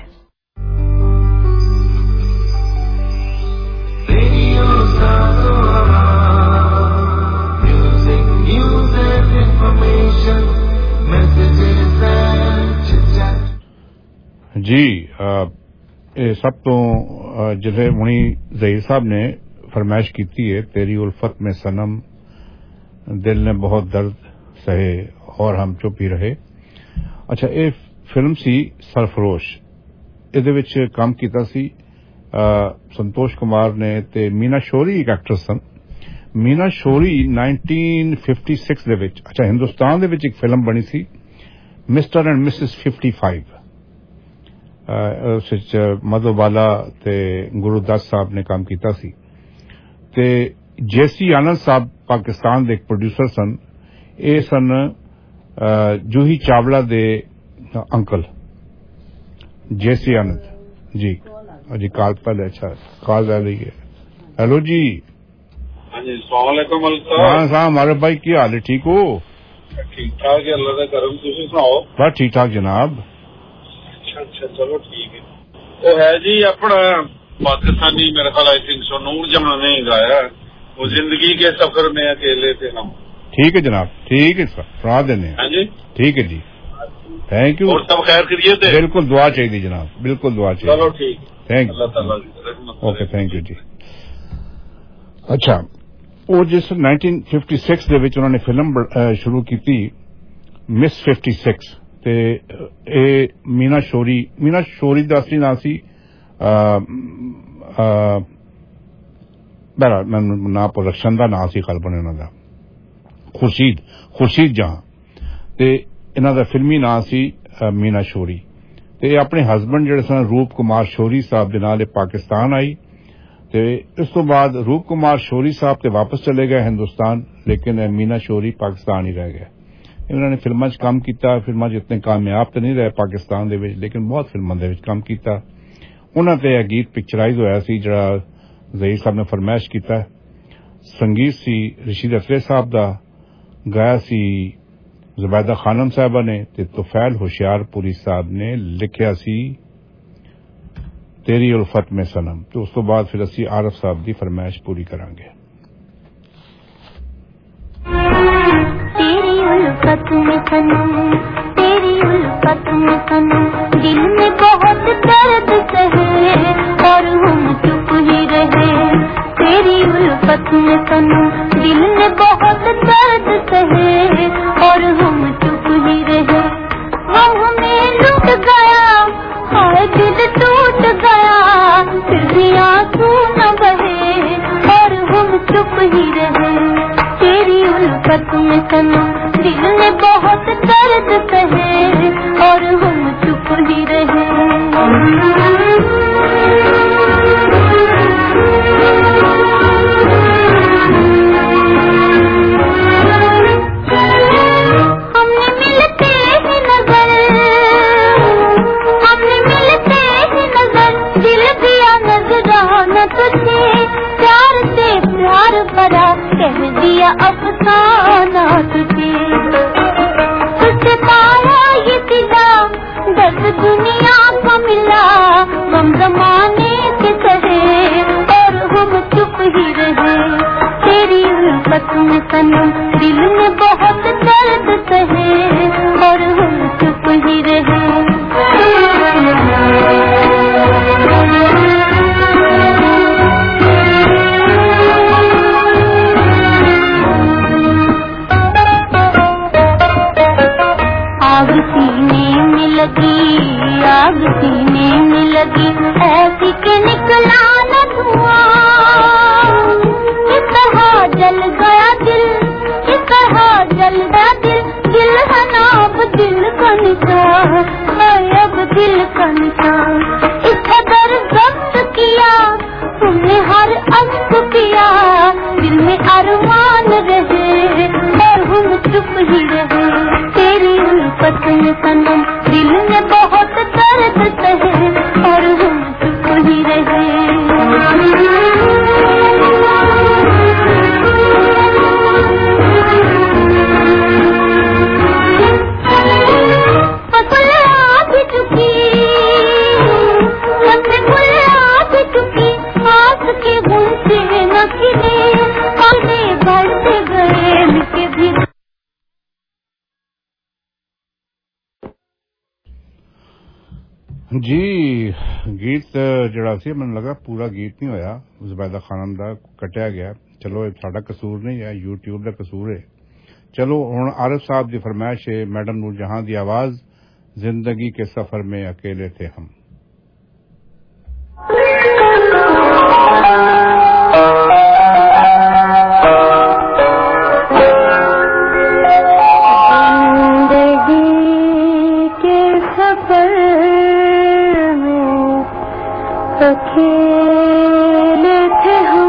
जी ये सब तो जिसे मुनी ज़हीर साहब ने फरमाइश की है, तेरी उल्फत में सनम, दिल ने बहुत दर्द सहे और हम चुप ही रहे। अच्छा, ये फिल्म सी सरफरोश, ਇਹਦੇ ਵਿੱਚ ਕੰਮ ਕੀਤਾ ਸੀ संतोष कुमार ने ते मीना शोरी एक एक्ट्रेस सन। Meena Shori nineteen fifty six ਦੇ ਵਿੱਚ, अच्छा हिंदुस्तान ਦੇ ਵਿੱਚ एक फिल्म बनी सी Mr and Mrs fifty five. उस ਵਿੱਚ मधुबाला ते गुरुदास साहब ने काम ਕੀਤਾ ਸੀ ਤੇ जेसी आनंद साहब पाकिस्तान ਦੇ एक प्रोड्यूसर सन। ਇਹ सन जूही चावला ਦੇ अंकल जेसी आनंद जी। जी कॉल पहले, अच्छा कॉल आ रही है। हेलो जी। हाँ जी, अस्सलाम वालेकुम मलिक साहब। हाँ हाँ, हमारे भाई क्या हाल है? ठीक हो? ठीक ठाक है, अल्लाह का करम। तुम सुनाओ? बस ठीक ठाक जनाब। अच्छा अच्छा, चलो ठीक है। तो है जी अपना पाकिस्तानी, मेरा ख्याल आई थिंक सो नूर जहां ने गाया वो जिंदगी के सफर में अकेले थे हम। ठीक है जनाब, ठीक है सर, सुना देने। हाँ जी, ठीक है जी, थैंक यू। और सब खैर करिए थे? बिल्कुल दुआ चाहिए जनाब, बिल्कुल दुआ चाहिए। चलो ठीक, thank you. Okay, thank you जी। अच्छा, वो जिस नाइनटीन फिफ्टी सिक्स ਦੇ ਵਿੱਚ ਉਹਨਾਂ ਨੇ ਫਿਲਮ ਸ਼ੁਰੂ ਕੀਤੀ ਮਿਸ ਫਿफ्टी सिक्स ਤੇ ਇਹ ਮੀਨਾ ਸ਼ੋਰੀ ਮੀਨਾ ਸ਼ੋਰੀ ਦਾ ਅਸਲੀ ਨਾਮ ਸੀ ਬੜਾ ਮੈਨੂੰ ਨਾ ਪ੍ਰੋਡਕਸ਼ਨ ਦਾ ਨਾਮ ਸੀ ਕਲਪਨਾ ਇਹਨਾਂ ਦਾ ਖੁਰਸ਼ੀਦ ਖੁਰਸ਼ੀਦ ਜਹਾਂ ਤੇ ਇਹਨਾਂ ਦਾ ਫਿਲਮੀ ਨਾਮ ਸੀ ਮੀਨਾ ਸ਼ੋਰੀ ਤੇ ਆਪਣੇ ਹਸਬੰਡ ਜਿਹੜੇ ਸਨ ਰੂਪ ਕੁਮਾਰ ਸ਼ੋਰੀ ਸਾਹਿਬ ਦੇ ਨਾਲ ਇਹ ਪਾਕਿਸਤਾਨ ਆਈ ਤੇ ਇਸ ਤੋਂ ਬਾਅਦ ਰੂਪ ਕੁਮਾਰ ਸ਼ੋਰੀ ਸਾਹਿਬ ਤੇ ਵਾਪਸ ਚਲੇ ਗਏ ਹਿੰਦੁਸਤਾਨ ਲੇਕਿਨ ਮੀਨਾ ਸ਼ੋਰੀ ਪਾਕਿਸਤਾਨ ਹੀ ਰਹਿ ਗਏ। ਇਹਨਾਂ ਨੇ ਫਿਲਮਾਂ 'ਚ ਕੰਮ ਕੀਤਾ, ਫਿਲਮਾਂ 'ਚ ਇਤਨੇ ਕਾਮਯਾਬ ਤਾਂ ਨਹੀਂ ਰਹੇ ਪਾਕਿਸਤਾਨ ਦੇ ਵਿੱਚ ਲੇਕਿਨ ਬਹੁਤ ਫਿਲਮਾਂ ਦੇ ਵਿੱਚ ਕੰਮ ਕੀਤਾ। ਉਹਨਾਂ ਤੇ ਇਹ ਗੀਤ ਪਿਕਚਰਾਈਜ਼ ਹੋਇਆ ਸੀ ਜਿਹੜਾ ਜ਼ਹੀਰ ਸਾਹਿਬ ਨੇ ਫਰਮਾਇਸ਼ ਕੀਤਾ। ਸੰਗੀਤ ਸੀ ਰਸ਼ੀਦ ਅਫਰੇ ਸਾਹਿਬ ਦਾ, ਗਾਇਆ ਸੀ जुबैदा खानम साहबा ने ते तुफैल होशियारपुरी साहब ने लिखिया सी तेरी उल्फत में सनम। तो उस तो बाद फिर असी आरफ साहब की फरमाइश पूरी करांगे। तेरी उल्फत में सनम, तेरी उल्फत में सनम, दिल में बहुत दर्द सहे और हम चुप ही रहे। तेरी उल्फत में सनम, दिल में बहुत दर्द सहे और हम चुप ही रहे। वो हमें लुट गया और दिल टूट गया, फिर भी आंसू न बहे और हम चुप ही रहे। तेरी उल्फत में सनम, दिल में बहुत दर्द सहे और हम चुप ही रहे। हमने मिलते ही नजर, हमने मिलते ही नजर, दिल दिया नजराना तुझे, प्यार से प्यार भरा कह दिया अफसाना तुझे। तुझसे पाया ये दिला दर्द दुनिया को मिला, गम जमाने के सहे और हम चुप ही रहे। तेरी उल्फत में सनम, दिल में बहुत दर्द सहे और हम चुप ही रहे। आग सीने में लगी, आग सीने में लगी, ऐसी के निकला न धुआं। इस तरह जल गया दिल, इस तरह जल गया दिल, दिल है ना अब दिल का निशान, है अब दिल का निशान। इस कदर जब्त किया तुमने हर अंक किया, दिल में अरमान रहे और हम चुप ही रहे। तेरी उल्फत में सनम, दिल में बहुत दर्द सहे और हम चुप ही रहे। फसल आ भी चुकी, सबसे फूल आ भी चुकी, आस के गुण से न खिले, आगे बढ़ते गए के भी। जी गीत जड़ा सी मैंने लगा पूरा गीत नहीं होया, जुबैदा खानम दा कटिया गया। चलो साडा कसूर नहीं है, यूट्यूब दा कसूर है। चलो हुण आरिफ साहब की फरमाइश है, मैडम नूर जहां की आवाज, जिंदगी के सफर में अकेले थे हम। अकेले थे हम,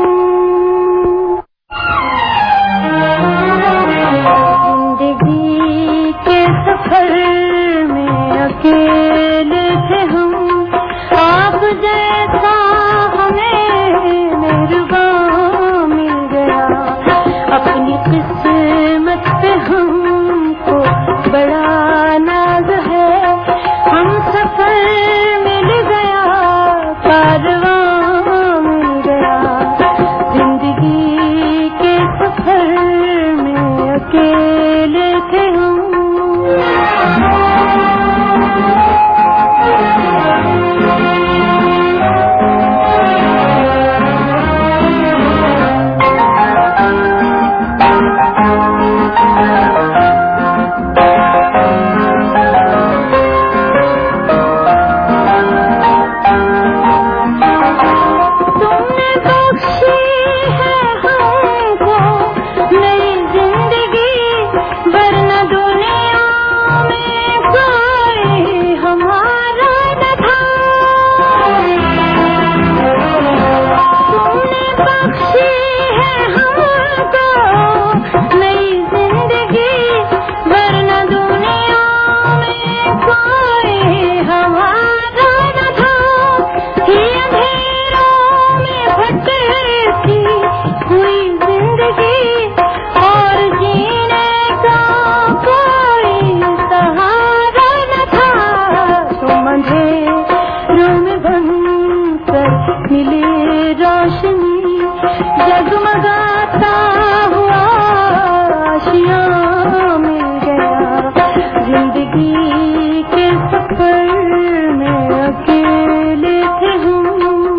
जिंदगी के सफर में अकेले थे हम। आप जैसा हमें मेहरबान मिल गया, अपनी किस्मत पे हमको बड़ा नाज है। हम सफर मिल गया, कारवां मिले रोशनी जगमगाता हुआ आशिया मिल गया जिंदगी के सफर में अकेले थे हम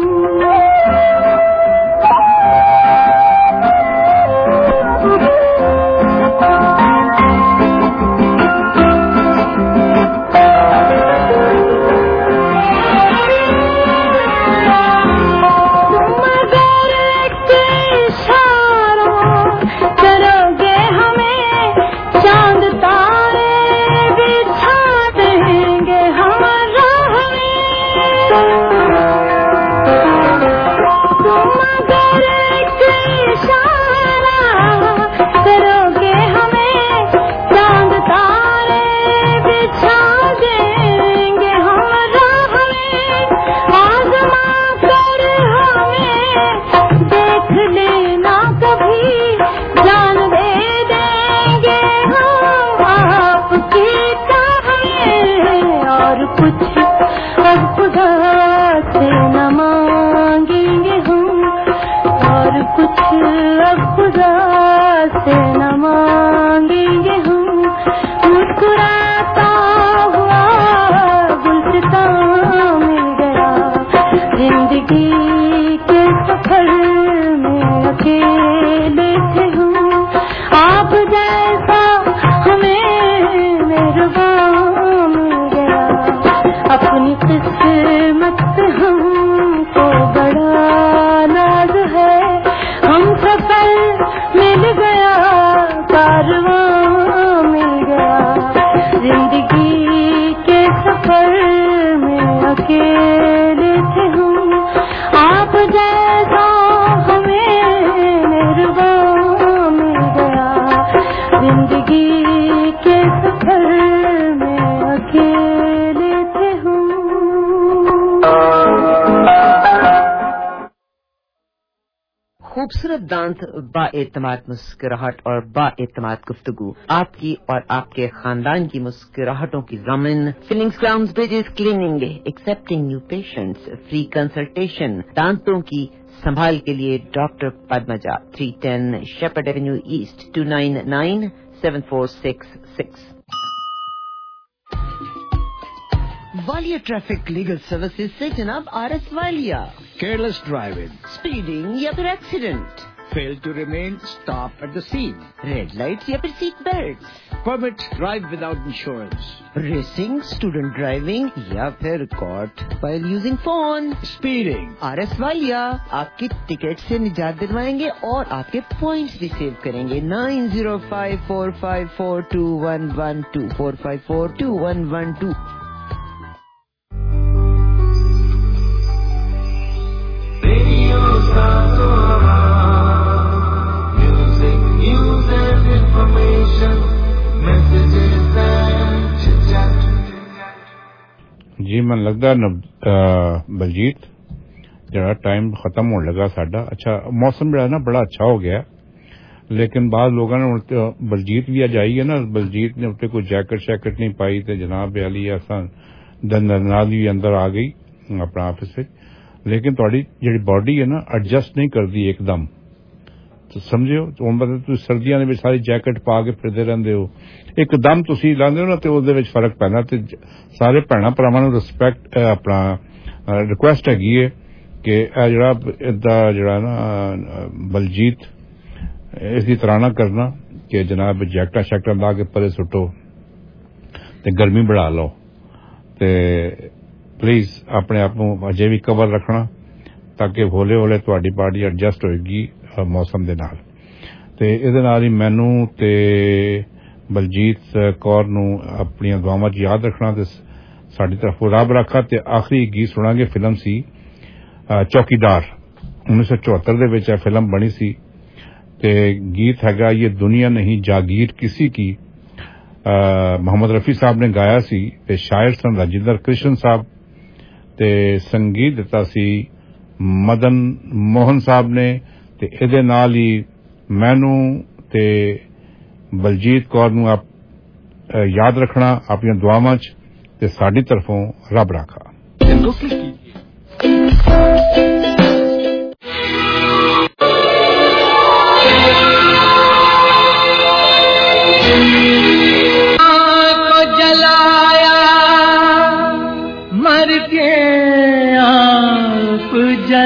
खूबसूरत दांत, बाएतमाद मुस्कुराहट और बाएतमाद गुफ्तगू, आपकी और आपके खानदान की मुस्कुराहटों की ज़मीन। Fillings, crowns, bridges, cleaning, accepting new patients, free consultation, दांतों की संभाल के लिए doctor Padmaja, three ten Shepard Avenue East, two nine nine seven four six six. Walia traffic legal services से जनाब R S Walia. Careless driving, speeding या फिर accident, fail to remain, stop at the scene, red lights या फिर seat belt, permit drive without insurance, racing, student driving या फिर cot while using phone, speeding। R S Walia आपकी ticket से निजात दिलवाएंगे और आपके पॉइंट्स भी सेव करेंगे। Nine zero five four five four two one one two four five four two one one two. जी मन लगता बलजीत जरा टाइम खत्म होने लगा साडा। अच्छा मौसम जो है ना बड़ा अच्छा हो गया, लेकिन बाद लोगों ने बलजीत भी अज आई है ना, बलजीत ने उत्ते कोई जैकेट शैकेट नहीं पाई तो जनाब अली असा दंदनाद भी अंदर आ गई अपना ऑफिस से, लेकिन थोड़ी जी बॉडी है ना एडजस्ट नहीं करती एकदम, तो समझो तो मतलब तुम सर्दियों में सारी जैकेट पा के फिरते रहते हो, एकदम तुम लाते हो ना तो उसदे विच फर्क पैना। तो सारे भैन भरावां नूं रिस्पैक्ट अपना रिक्वेस्ट हैगी है कि जरा इदा जरा ना बलजीत इसकी तरह ना करना कि जनाब जैकटा शैकटा ला के परे सुटो ते गर्मी बढ़ा लो, ते प्लीज अपने आप को अजे भी कवर रखना ताकि हौले हौले तुहाडी बॉडी एडजस्ट होएगी मौसम दे नाल। ते इहदे नाल ही मैनू ते बलजीत कौर नूं अपनी दुआवां च याद रखना ते साडी तरफ रब रखा। ते आखिरी गीत सुनांगे, फिल्म सी चौकीदार, उन्नीस सौ चौहत्तर दे विच फिल्म बनी सी ते गीत हैगा ये दुनिया नहीं जागीर किसी की, मोहम्मद रफी साहब ने गाया सी ते शायर सन राजिंदर कृष्ण साहब ते संगीत दिता सी मदन मोहन साहब ने। ते इहदे नाल ही मैनू ते बलजीत कौर नूं आप याद रखना अपनी दुआवां च ते साडी तरफों रब राखा।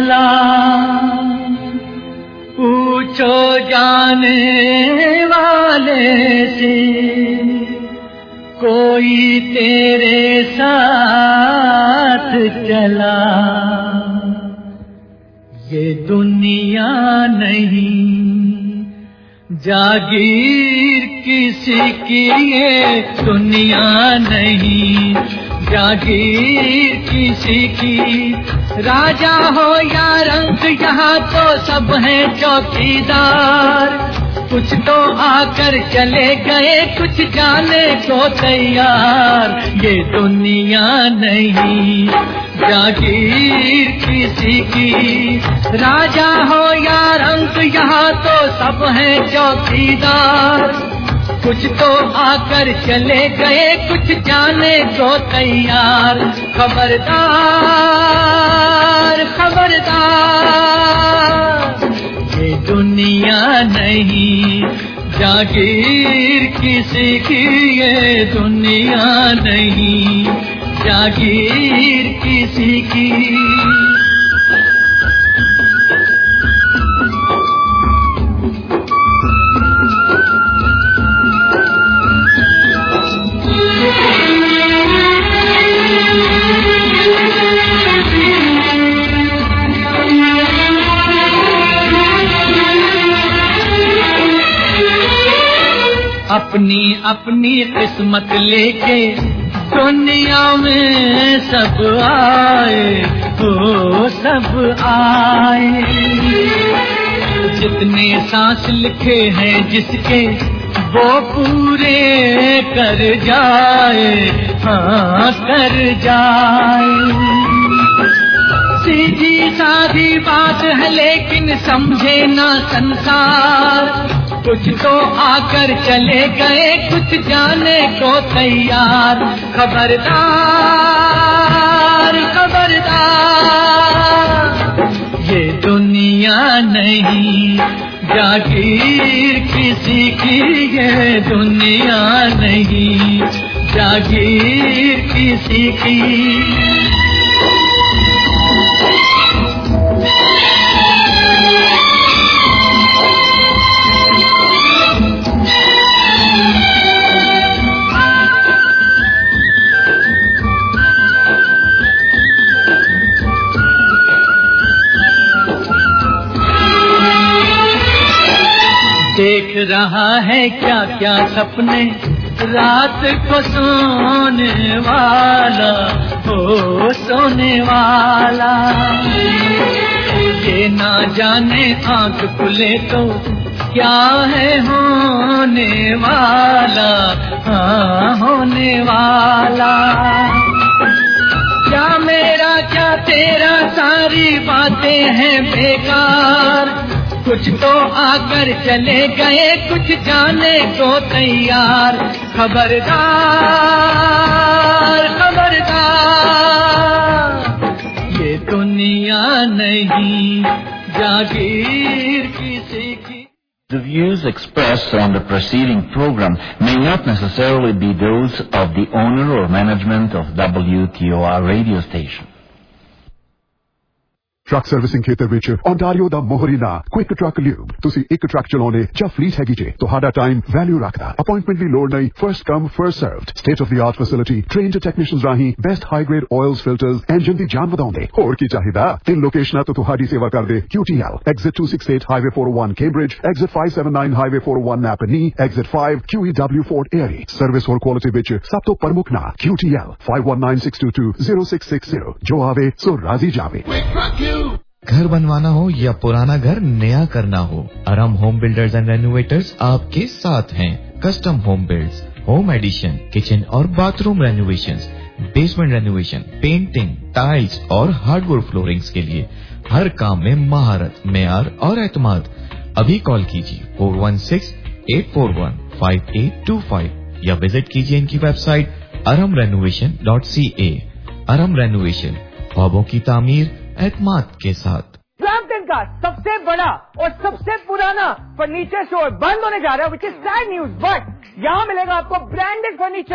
चला पूछो जाने वाले से कोई तेरे साथ चला ये दुनिया नहीं जागीर किसी की ये दुनिया नहीं जागीर किसी की राजा हो या रंक यहाँ तो सब हैं चौकीदार कुछ तो आकर चले गए कुछ जाने को तैयार ये दुनिया नहीं जागीर किसी की राजा हो या रंक यहाँ तो सब हैं चौकीदार कुछ तो आकर चले गए कुछ जाने को तैयार खबरदार खबरदार ये दुनिया नहीं जागीर किसी की ये दुनिया नहीं जागीर किसी की अपनी अपनी किस्मत लेके दुनिया में सब आए हो सब आए जितने सांस लिखे हैं जिसके वो पूरे कर जाए हाँ कर जाए सीधी सादी बात है लेकिन समझे ना संसार कुछ तो आकर चले गए कुछ जाने को तैयार खबरदार खबरदार ये दुनिया नहीं जागीर किसी की ये दुनिया नहीं जागीर किसी की देख रहा है क्या क्या सपने रात को सोने वाला हो सोने वाला ये ना जाने आंख खुले तो क्या है होने वाला हाँ होने वाला क्या मेरा क्या तेरा सारी बातें हैं बेकार कुछ तो आकर चले गए कुछ जाने को तैयार खबरदार खबरदार ये दुनिया नहीं जागीर किसी की The views expressed on the preceding program may not necessarily be those of the owner or management of W T O R radio station. Truck servicing ਖੇਤਰ ਵਿੱਚ ਓਨਟਾਰੀਓ ਦਾ ਮੋਹਰੀ ਨਾਂ ਕੁਇਕ ਟਰੱਕ ਲਿਊਬ ਤੁਸੀਂ ਇੱਕ ਟਰੱਕ ਚਲਾਉਣੇ ਜਾਂ fleet ਹੈਗੀ ਜੇ ਤੁਹਾਡਾ ਟਾਈਮ ਵੈਲਿਊ ਰੱਖਦਾ ਅਪਾਇੰਟਮੈਂਟ ਦੀ ਲੋੜ ਨਹੀਂ first come first served state of the art facility trained technicians ਰਾਹੀਂ best high grade oils filters engine ਦੀ ਜਾਨ ਵਧਾਉਂਦੇ ਹੋਰ ਕੀ ਚਾਹੀਦਾ ਤਿੰਨ ਲੋਕੇਸ਼ਨਾਂ ਤੋਂ ਤੁਹਾਡੀ ਸੇਵਾ ਕਰਦੇ Q T L exit two sixty-eight highway four oh one Cambridge exit five seventy-nine highway four oh one Napanee exit five Q E W Fort Erie service ਹੋਰ ਕੁਆਲਿਟੀ ਵਿੱਚ ਸਭ ਤੋਂ ਪ੍ਰਮੁੱਖ ਨਾਂ Q T L five one nine six two two zero six six zero ਜੋ ਆਵੇ ਸੋ ਰਾਜ਼ੀ ਜਾਵੇ घर बनवाना हो या पुराना घर नया करना हो, Aram home builders and renovators आपके साथ हैं। Custom home builds, home addition, kitchen और bathroom renovations, basement renovation, painting, tiles और हार्डवुड फ्लोरिंग्स के लिए हर काम में महारत, मेयार और एतमाद। अभी कॉल कीजिए four one six eight four one five eight two five या विजिट कीजिए इनकी website aram renovation dot c a। Aram renovation, ख्वाबों की तामीर एतमाद के साथ। ब्रैम्पटन का सबसे बड़ा और सबसे पुराना फर्नीचर स्टोर बंद होने जा रहा है, which is sad news, but यहाँ मिलेगा आपको ब्रांडेड फर्नीचर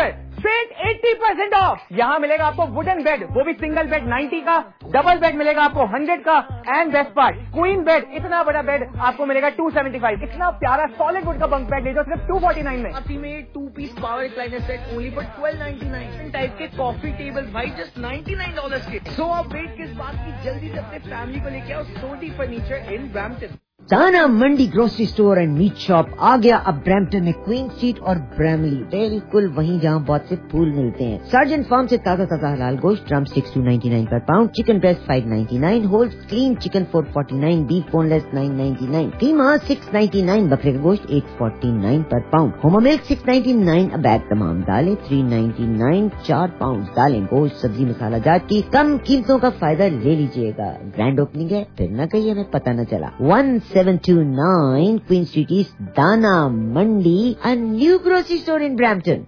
स्ट्रेट अस्सी परसेंट ऑफ। यहाँ मिलेगा आपको वुडन बेड, वो भी सिंगल बेड नब्बे का, डबल बेड मिलेगा आपको सौ का, and best part queen bed, इतना बड़ा बेड आपको मिलेगा दो सौ पचहत्तर। इतना प्यारा सॉलिड वुड का बंक बेड ले जाओ सिर्फ दो सौ उनचास में। साथ ही में two piece power recliner set only for twelve ninety nine. Type के कॉफी टेबल भाई जस्ट निन्यानवे डॉलर्स के। सो आप वेट किस बात की, जल्दी से अपने फैमिली को लेके आओ Sodhi furniture in Brampton. Tana Mandi grocery store and meat shop आ गया अब ब्रैम्पटन में क्वीन स्ट्रीट और ब्रैमली, बिल्कुल वहीं जहां बहुत से फूल मिलते हैं। सर्जेंट फार्म से ताजा ताजा हलाल गोश्त, drum sticks two ninety nine per pound, chicken breast five ninety nine, whole clean chicken four forty nine, beef boneless nine ninety nine, कीमा सिक्स नाइंटी नाइन, बकरे का गोश्त eight forty nine per pound, homo milk six ninety nine a bag, तमाम दालें three ninety nine चार pound दालें, गोश्त सब्जी मसाला जात की कम कीमतों का फायदा ले लीजिएगा। ग्रैंड ओपनिंग है, फिर न कहिए हमें पता न चला। One seven two nine Queen Street East, Dana Mandi, a new grocery store in Brampton.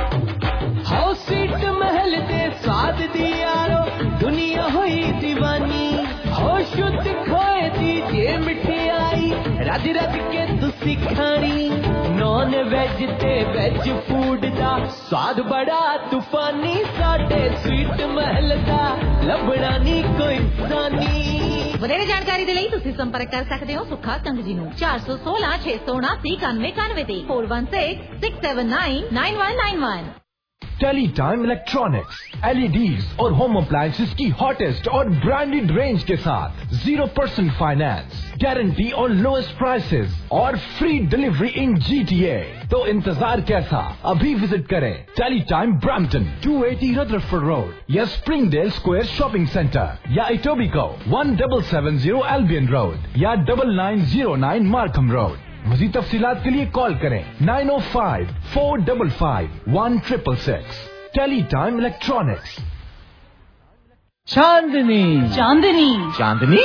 House सीट महल दे स्वाद दियारो, दुनिया हुई दीवानी, हो शुद्ध खोए दी जे मिठाई, रज रज के तुसी खानी, नॉन वेज ते वेज फूड दा स्वाद बड़ा तूफानी, साडे स्वीट महल दा लभड़ा नी कोई सानी। ਵਧੇਰੇ ਜਾਣਕਾਰੀ ਦੇ ਲਈ ਤੁਸੀਂ ਸੰਪਰਕ ਕਰ ਸਕਦੇ ਹੋ ਸੁੱਖਾ ਕੰਗ ਜੀ ਨੂੰ ਚਾਰ ਸੌ ਸੋਲਾਂ ਛੇ ਸੌ ਉਨਾਸੀ ਇਕਾਨਵੇਂ ਇਕਾਨਵੇਂ ਤੇ four one six six seven nine nine one nine one। Teletime electronics, LEDs और होम अप्लायंसेस की हॉटेस्ट और ब्रांडेड रेंज के साथ जीरो परसेंट फाइनेंस, गारंटी और लोएस्ट प्राइसेस और फ्री डिलीवरी इन जीटीए। तो इंतजार कैसा, अभी विजिट करें Teletime Brampton two eighty Rutherford road या स्प्रिंगडेल स्क्वायर शॉपिंग सेंटर या Etobicoke one double seven zero Albion road या double nine zero nine Markham road. मज़ीद तफसीलात के लिए कॉल करें nine O five four double five one triple six. Teletime electronics. Chandni Chandni Chandni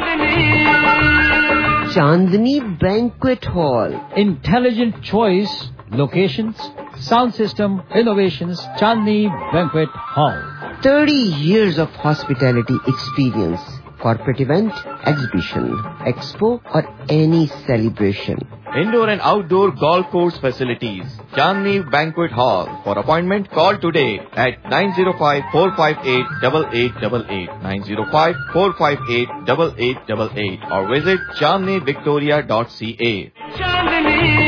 Chandni banquet hall, intelligent choice, locations, sound system, innovations, Chandni banquet hall. thirty years of hospitality experience, corporate event, exhibition, expo or any celebration. Indoor and outdoor golf course facilities. Chandni Banquet Hall. For appointment, call today at nine zero five four five eight eight eight eight eight, nine zero five four five eight eight eight eight eight or visit chandni victoria dot c a. Chandni